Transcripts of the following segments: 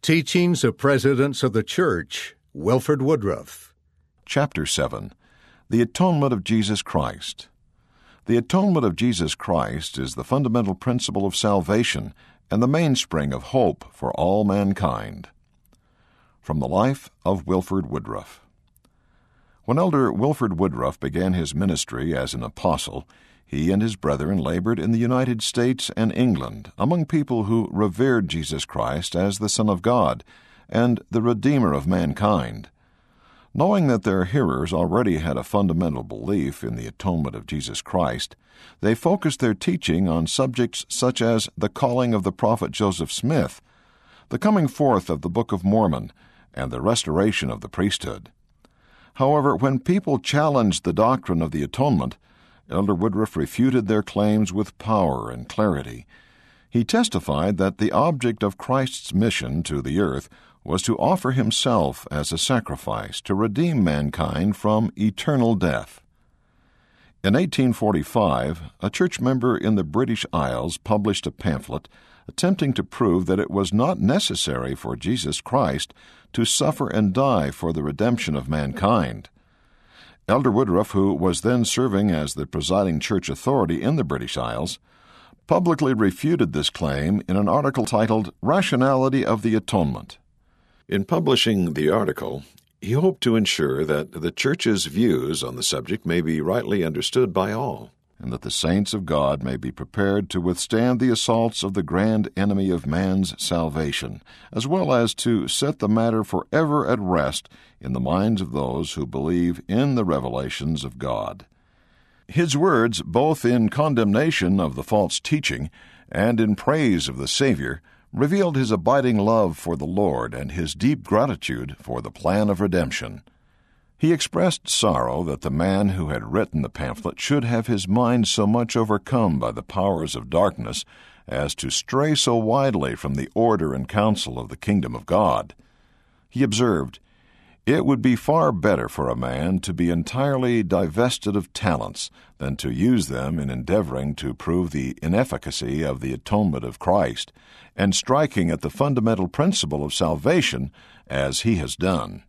Teachings of Presidents of the Church, Wilford Woodruff. Chapter 7. The Atonement of Jesus Christ. The atonement of Jesus Christ is the fundamental principle of salvation and the mainspring of hope for all mankind. From the life of Wilford Woodruff. When Elder Wilford Woodruff began his ministry as an apostle, he and his brethren labored in the United States and England among people who revered Jesus Christ as the Son of God and the Redeemer of mankind. Knowing that their hearers already had a fundamental belief in the atonement of Jesus Christ, they focused their teaching on subjects such as the calling of the prophet Joseph Smith, the coming forth of the Book of Mormon, and the restoration of the priesthood. However, when people challenged the doctrine of the atonement, Elder Woodruff refuted their claims with power and clarity. He testified that the object of Christ's mission to the earth was to offer himself as a sacrifice to redeem mankind from eternal death. In 1845, a church member in the British Isles published a pamphlet attempting to prove that it was not necessary for Jesus Christ to suffer and die for the redemption of mankind. Elder Woodruff, who was then serving as the presiding church authority in the British Isles, publicly refuted this claim in an article titled Rationality of the Atonement. In publishing the article, he hoped to ensure that the church's views on the subject may be rightly understood by all, and that the saints of God may be prepared to withstand the assaults of the grand enemy of man's salvation, as well as to set the matter forever at rest in the minds of those who believe in the revelations of God. His words, both in condemnation of the false teaching and in praise of the Savior, revealed his abiding love for the Lord and his deep gratitude for the plan of redemption. He expressed sorrow that the man who had written the pamphlet should have his mind so much overcome by the powers of darkness as to stray so widely from the order and counsel of the kingdom of God. He observed, "It would be far better for a man to be entirely divested of talents than to use them in endeavoring to prove the inefficacy of the atonement of Christ and striking at the fundamental principle of salvation as he has done."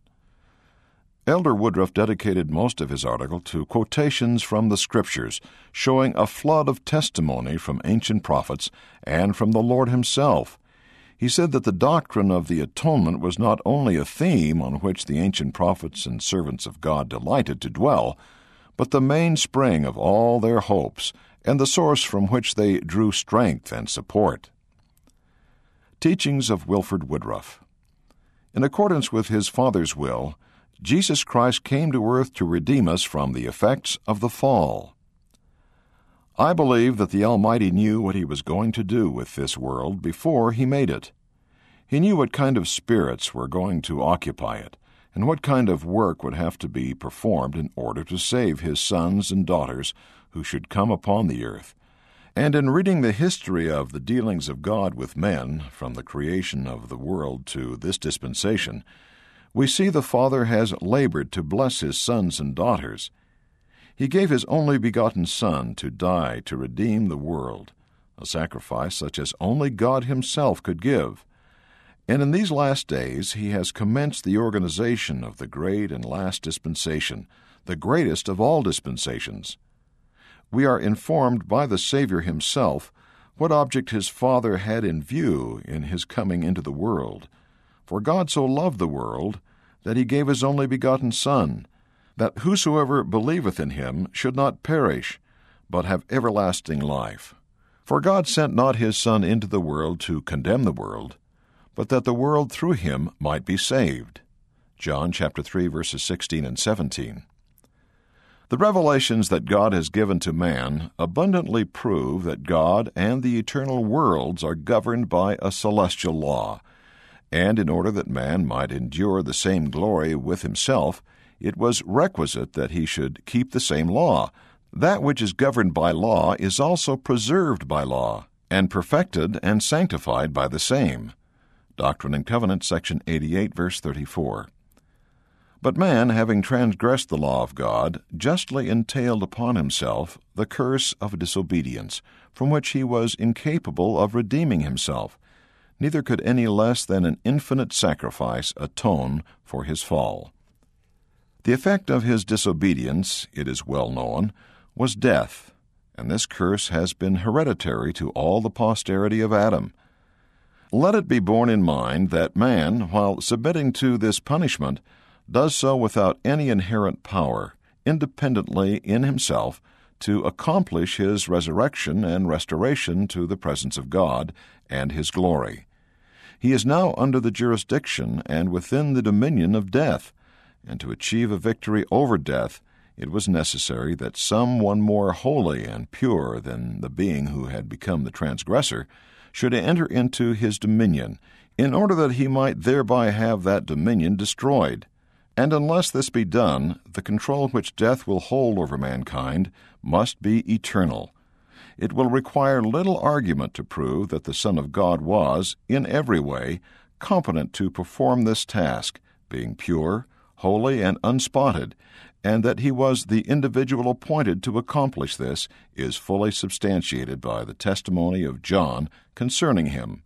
Elder Woodruff dedicated most of his article to quotations from the Scriptures, showing a flood of testimony from ancient prophets and from the Lord himself. He said that the doctrine of the atonement was not only a theme on which the ancient prophets and servants of God delighted to dwell, but the mainspring of all their hopes and the source from which they drew strength and support. Teachings of Wilford Woodruff. In accordance with his Father's will, Jesus Christ came to earth to redeem us from the effects of the fall. I believe that the Almighty knew what he was going to do with this world before he made it. He knew what kind of spirits were going to occupy it, and what kind of work would have to be performed in order to save his sons and daughters who should come upon the earth. And in reading the history of the dealings of God with men, from the creation of the world to this dispensation, we see the Father has labored to bless his sons and daughters. He gave his only begotten Son to die to redeem the world, a sacrifice such as only God himself could give. And in these last days he has commenced the organization of the great and last dispensation, the greatest of all dispensations. We are informed by the Savior himself what object his Father had in view in his coming into the world. For God so loved the world that he gave his only begotten Son, that whosoever believeth in him should not perish, but have everlasting life. For God sent not his Son into the world to condemn the world, but that the world through him might be saved. John chapter 3, verses 16 and 17. The revelations that God has given to man abundantly prove that God and the eternal worlds are governed by a celestial law, and in order that man might endure the same glory with himself, it was requisite that he should keep the same law. That which is governed by law is also preserved by law, and perfected and sanctified by the same. Doctrine and Covenants, section 88, verse 34. But man, having transgressed the law of God, justly entailed upon himself the curse of disobedience, from which he was incapable of redeeming himself, neither could any less than an infinite sacrifice atone for his fall. The effect of his disobedience, it is well known, was death, and this curse has been hereditary to all the posterity of Adam. Let it be borne in mind that man, while submitting to this punishment, does so without any inherent power, independently in himself, to accomplish his resurrection and restoration to the presence of God and his glory. He is now under the jurisdiction and within the dominion of death, and to achieve a victory over death, it was necessary that some one more holy and pure than the being who had become the transgressor should enter into his dominion, in order that he might thereby have that dominion destroyed. And unless this be done, the control which death will hold over mankind must be eternal. It will require little argument to prove that the Son of God was, in every way, competent to perform this task, being pure, holy, and unspotted, and that he was the individual appointed to accomplish this is fully substantiated by the testimony of John concerning him.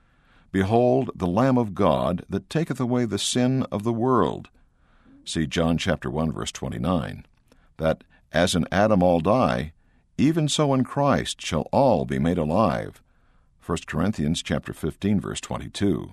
Behold, the Lamb of God that taketh away the sin of the world. See John chapter 1, verse 29. That, as in Adam all die, even so in Christ shall all be made alive. 1 Corinthians chapter 15, verse 22.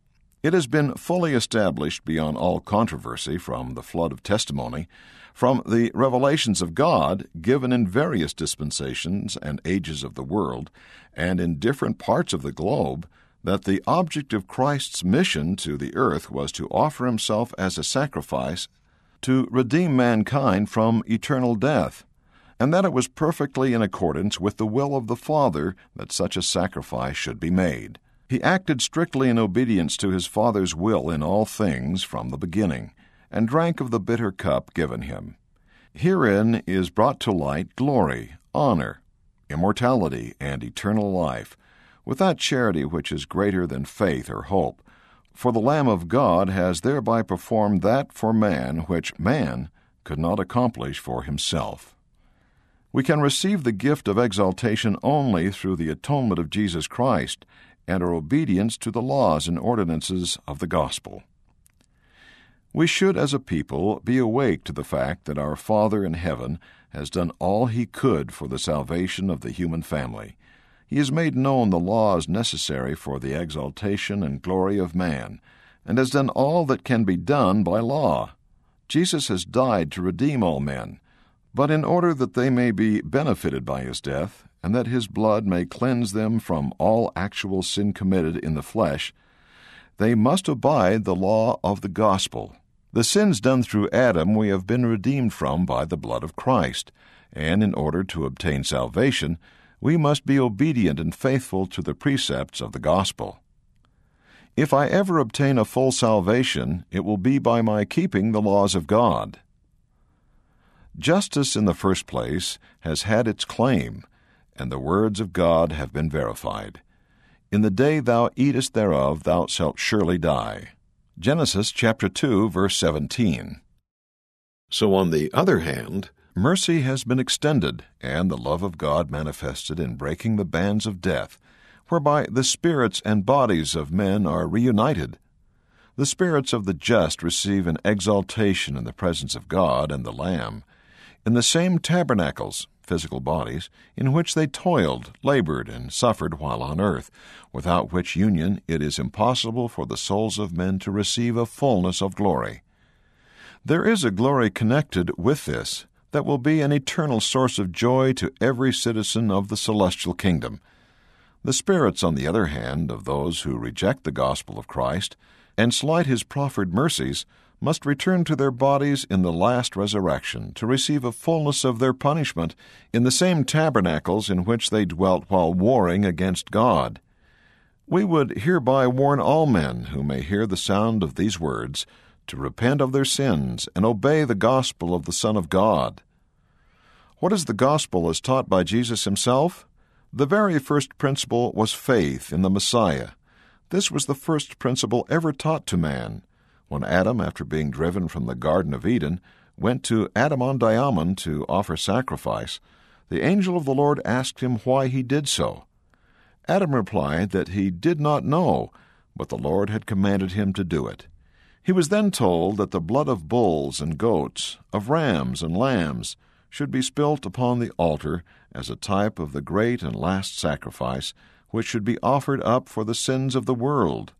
It has been fully established beyond all controversy from the flood of testimony, from the revelations of God given in various dispensations and ages of the world, and in different parts of the globe, that the object of Christ's mission to the earth was to offer himself as a sacrifice to redeem mankind from eternal death, and that it was perfectly in accordance with the will of the Father that such a sacrifice should be made. He acted strictly in obedience to his Father's will in all things from the beginning, and drank of the bitter cup given him. Herein is brought to light glory, honor, immortality, and eternal life, with that charity which is greater than faith or hope. For the Lamb of God has thereby performed that for man which man could not accomplish for himself. We can receive the gift of exaltation only through the atonement of Jesus Christ and our obedience to the laws and ordinances of the gospel. We should, as a people, be awake to the fact that our Father in heaven has done all he could for the salvation of the human family. He has made known the laws necessary for the exaltation and glory of man, and has done all that can be done by law. Jesus has died to redeem all men, but in order that they may be benefited by his death, and that his blood may cleanse them from all actual sin committed in the flesh, they must abide the law of the gospel. The sins done through Adam we have been redeemed from by the blood of Christ, and in order to obtain salvation, we must be obedient and faithful to the precepts of the gospel. If I ever obtain a full salvation, it will be by my keeping the laws of God. Justice, in the first place, has had its claim, and the words of God have been verified. In the day thou eatest thereof, thou shalt surely die. Genesis chapter 2, verse 17. So, on the other hand, mercy has been extended, and the love of God manifested in breaking the bands of death, whereby the spirits and bodies of men are reunited. The spirits of the just receive an exaltation in the presence of God and the Lamb, in the same tabernacles, physical bodies, in which they toiled, labored, and suffered while on earth, without which union it is impossible for the souls of men to receive a fullness of glory. There is a glory connected with this that will be an eternal source of joy to every citizen of the celestial kingdom. The spirits, on the other hand, of those who reject the gospel of Christ and slight his proffered mercies must return to their bodies in the last resurrection to receive a fullness of their punishment in the same tabernacles in which they dwelt while warring against God. We would hereby warn all men who may hear the sound of these words to repent of their sins and obey the gospel of the Son of God. What is the gospel as taught by Jesus himself? The very first principle was faith in the Messiah. This was the first principle ever taught to man. When Adam, after being driven from the Garden of Eden, went to Adam-on-Diamond to offer sacrifice, the angel of the Lord asked him why he did so. Adam replied that he did not know, but the Lord had commanded him to do it. He was then told that the blood of bulls and goats, of rams and lambs, should be spilt upon the altar as a type of the great and last sacrifice, which should be offered up for the sins of the world.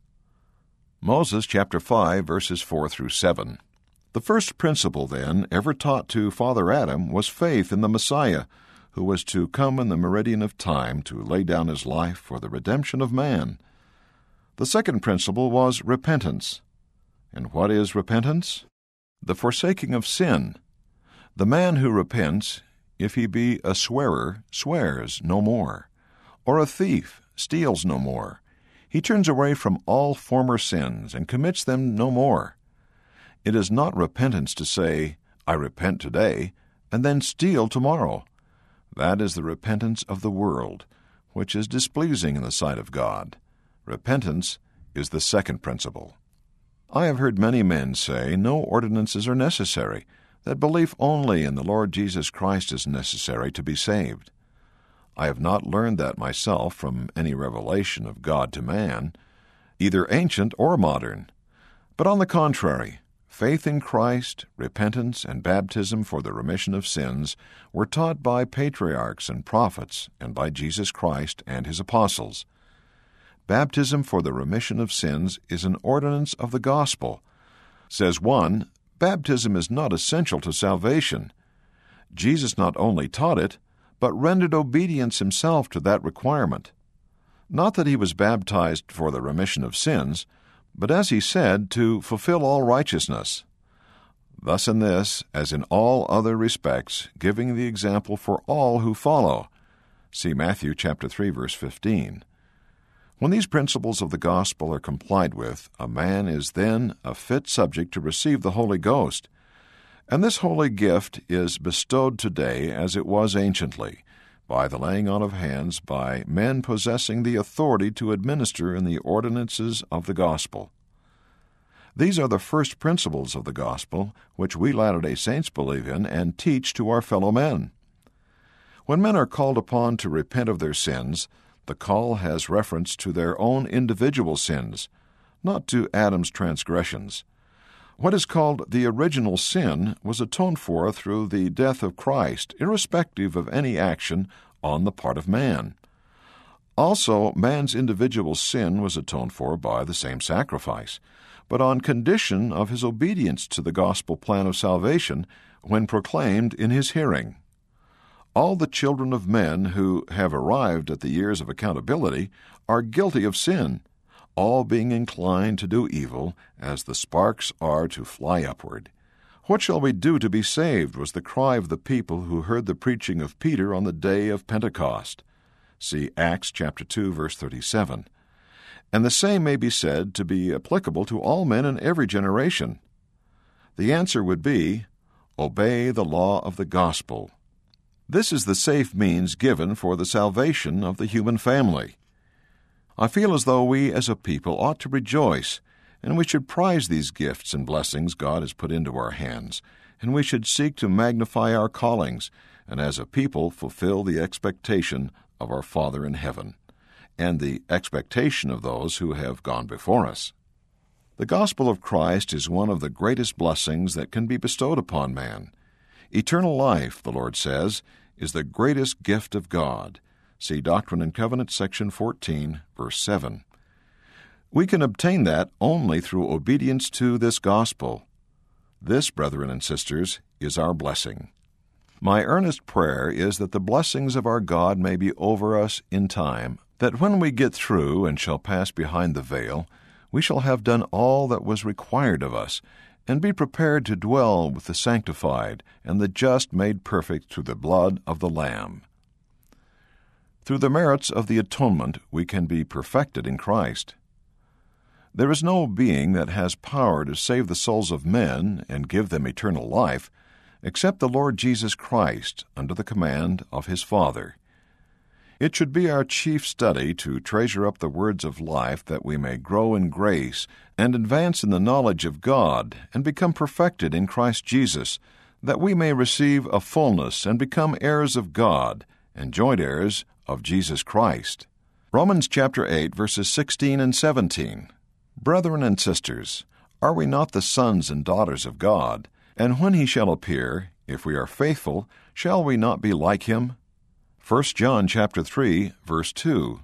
Moses chapter 5, verses 4 through 7. The first principle, then, ever taught to Father Adam was faith in the Messiah, who was to come in the meridian of time to lay down his life for the redemption of man. The second principle was repentance. And what is repentance? The forsaking of sin. The man who repents, if he be a swearer, swears no more, or a thief, steals no more. He turns away from all former sins and commits them no more. It is not repentance to say, I repent today, and then steal tomorrow. That is the repentance of the world, which is displeasing in the sight of God. Repentance is the second principle. I have heard many men say no ordinances are necessary, that belief only in the Lord Jesus Christ is necessary to be saved. I have not learned that myself from any revelation of God to man, either ancient or modern. But on the contrary, faith in Christ, repentance, and baptism for the remission of sins were taught by patriarchs and prophets and by Jesus Christ and his apostles. Baptism for the remission of sins is an ordinance of the gospel. Says one, baptism is not essential to salvation. Jesus not only taught it, but rendered obedience himself to that requirement. Not that he was baptized for the remission of sins, but as he said, to fulfill all righteousness. Thus in this, as in all other respects, giving the example for all who follow. See Matthew chapter 3, verse 15. When these principles of the gospel are complied with, a man is then a fit subject to receive the Holy Ghost. And this holy gift is bestowed today as it was anciently, by the laying on of hands by men possessing the authority to administer in the ordinances of the gospel. These are the first principles of the gospel, which we Latter-day Saints believe in and teach to our fellow men. When men are called upon to repent of their sins, the call has reference to their own individual sins, not to Adam's transgressions. What is called the original sin was atoned for through the death of Christ, irrespective of any action on the part of man. Also, man's individual sin was atoned for by the same sacrifice, but on condition of his obedience to the gospel plan of salvation when proclaimed in his hearing. All the children of men who have arrived at the years of accountability are guilty of sin, all being inclined to do evil, as the sparks are to fly upward. What shall we do to be saved was the cry of the people who heard the preaching of Peter on the day of Pentecost. See Acts chapter 2, verse 37. And the same may be said to be applicable to all men in every generation. The answer would be, obey the law of the gospel. This is the safe means given for the salvation of the human family. I feel as though we as a people ought to rejoice, and we should prize these gifts and blessings God has put into our hands, and we should seek to magnify our callings, and as a people fulfill the expectation of our Father in heaven, and the expectation of those who have gone before us. The gospel of Christ is one of the greatest blessings that can be bestowed upon man. Eternal life, the Lord says, is the greatest gift of God. See Doctrine and Covenants, section 14, verse 7. We can obtain that only through obedience to this gospel. This, brethren and sisters, is our blessing. My earnest prayer is that the blessings of our God may be over us in time, that when we get through and shall pass behind the veil, we shall have done all that was required of us, and be prepared to dwell with the sanctified and the just made perfect through the blood of the Lamb. Through the merits of the atonement, we can be perfected in Christ. There is no being that has power to save the souls of men and give them eternal life, except the Lord Jesus Christ, under the command of his Father. It should be our chief study to treasure up the words of life that we may grow in grace and advance in the knowledge of God and become perfected in Christ Jesus, that we may receive a fullness and become heirs of God and joint heirs of Jesus Christ. Romans chapter 8, verses 16 and 17. Brethren and sisters, are we not the sons and daughters of God? And when he shall appear, if we are faithful, shall we not be like him? 1 John chapter 3, verse 2.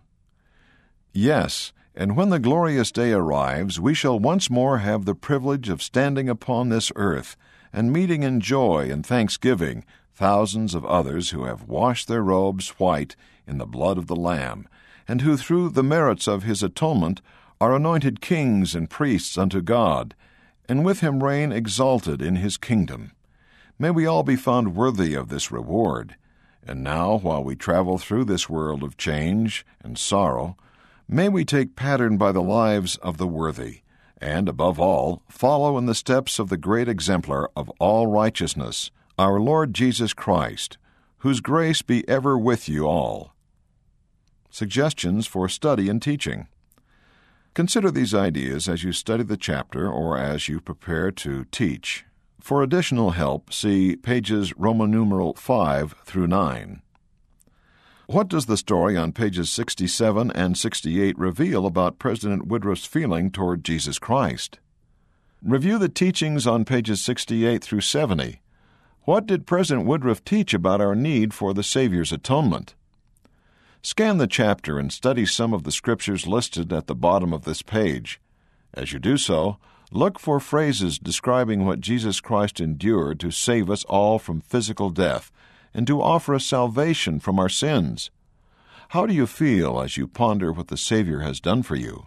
Yes, and when the glorious day arrives, we shall once more have the privilege of standing upon this earth and meeting in joy and thanksgiving thousands of others who have washed their robes white in the blood of the Lamb, and who through the merits of his atonement are anointed kings and priests unto God, and with him reign exalted in his kingdom. May we all be found worthy of this reward. And now, while we travel through this world of change and sorrow, may we take pattern by the lives of the worthy, and, above all, follow in the steps of the great exemplar of all righteousness, our Lord Jesus Christ, whose grace be ever with you all. Suggestions for study and teaching. Consider these ideas as you study the chapter or as you prepare to teach. For additional help, see pages Roman numeral 5 through 9. What does the story on pages 67 and 68 reveal about President Woodruff's feeling toward Jesus Christ? Review the teachings on pages 68 through 70. What did President Woodruff teach about our need for the Savior's atonement? Scan the chapter and study some of the scriptures listed at the bottom of this page. As you do so, look for phrases describing what Jesus Christ endured to save us all from physical death and to offer us salvation from our sins. How do you feel as you ponder what the Savior has done for you?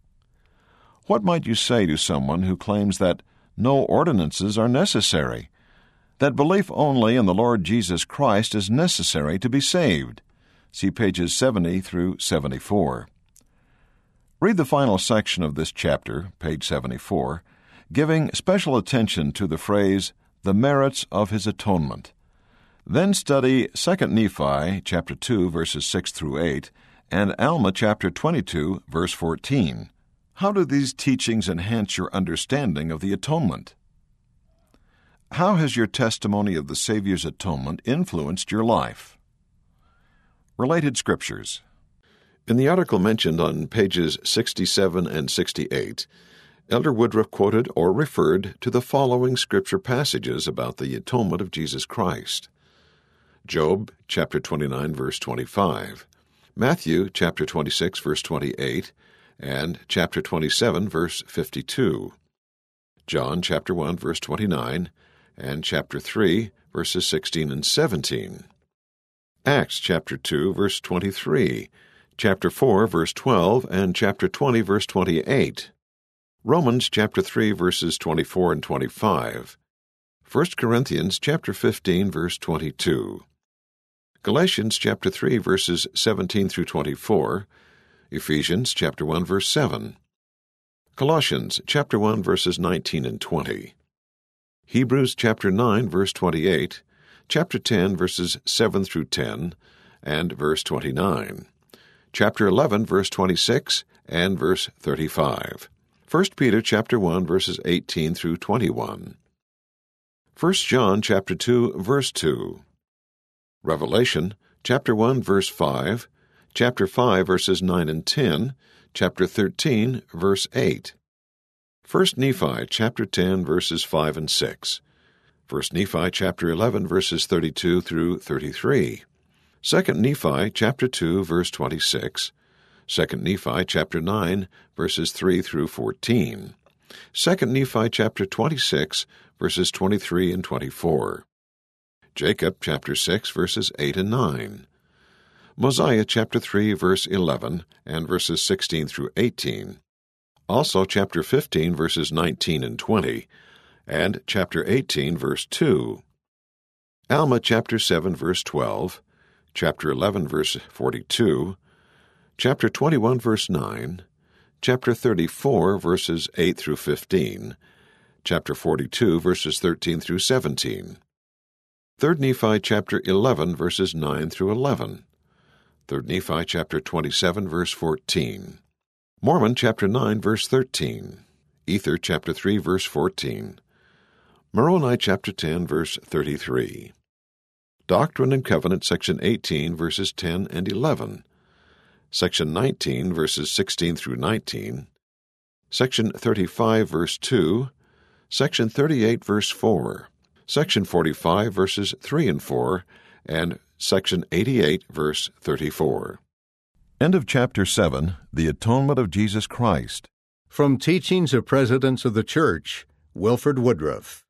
What might you say to someone who claims that no ordinances are necessary, that belief only in the Lord Jesus Christ is necessary to be saved? See pages 70 through 74. Read the final section of this chapter, page 74, giving special attention to the phrase, the merits of his atonement. Then study 2 Nephi chapter 2, verses 6 through 8, and Alma chapter 22, verse 14. How do these teachings enhance your understanding of the atonement? How has your testimony of the Savior's atonement influenced your life? Related Scriptures. In the article mentioned on pages 67 and 68, Elder Woodruff quoted or referred to the following Scripture passages about the atonement of Jesus Christ. Job chapter 29, verse 25, Matthew chapter 26, verse 28, and chapter 27, verse 52, John chapter 1, verse 29, and chapter 3, verses 16 and 17, Acts chapter 2, verse 23, chapter 4, verse 12, and chapter 20, verse 28, Romans chapter 3, verses 24 and 25, 1 Corinthians chapter 15, verse 22, Galatians chapter 3, verses 17 through 24, Ephesians chapter 1, verse 7, Colossians chapter 1, verses 19 and 20, Hebrews chapter 9, verse 28, chapter 10, verses 7 through 10, and verse 29, chapter 11, verse 26, and verse 35, 1 Peter chapter 1, verses 18 through 21, 1 John chapter 2, verse 2, Revelation chapter 1, verse 5, chapter 5, verses 9 and 10, chapter 13, verse 8, 1 Nephi chapter 10, verses 5 and 6, 1 Nephi chapter 11, verses 32 through 33, 2 Nephi chapter 2, verse 26, 2 Nephi chapter 9, verses 3 through 14, 2 Nephi chapter 26, verses 23 and 24, Jacob chapter 6, verses 8 and 9, Mosiah chapter 3, verse 11, and verses 16 through 18, also chapter 15, verses 19 and 20, and chapter 18, verse 2, Alma chapter 7, verse 12, chapter 11, verse 42, chapter 21, verse 9, chapter 34, verses 8 through 15, chapter 42, verses 13 through 17, 3 Nephi chapter 11, verses 9 through 11, 3 Nephi chapter 27, verse 14, Mormon chapter 9, verse 13, Ether chapter 3, verse 14, Moroni chapter 10, verse 33, Doctrine and Covenants section 18, verses 10 and 11, Section 19, verses 16 through 19, Section 35, verse 2, Section 38, verse 4, Section 45, verses 3 and 4, and Section 88, verse 34. End of Chapter 7, The Atonement of Jesus Christ. From Teachings of Presidents of the Church, Wilford Woodruff.